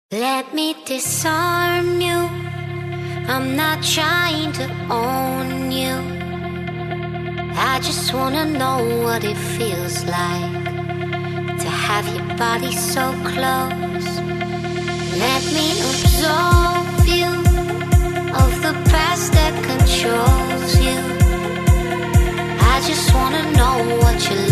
Let me disarm you. I'm not trying to own you. I just wanna know what it feels like to have your body so close. Let me absolve you of the past that controls you. I just wanna know what you